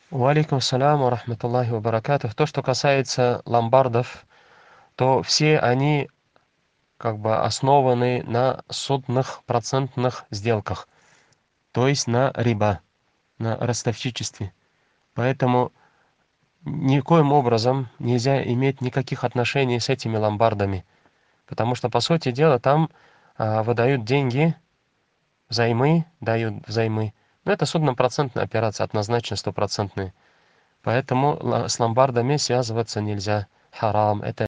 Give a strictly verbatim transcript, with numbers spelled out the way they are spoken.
Валикум салям ва рахматуллахи ва баракатух. То, что касается ломбардов, то все они как бы основаны на судных процентных сделках, то есть на риба, на ростовщичестве. Поэтому никоим образом нельзя иметь никаких отношений с этими ломбардами, потому что, по сути дела, там а, выдают деньги, взаймы, дают взаймы. Но это судно-процентная операция, однозначно стопроцентная. Поэтому ла- с ломбардами связываться нельзя. Харам. Это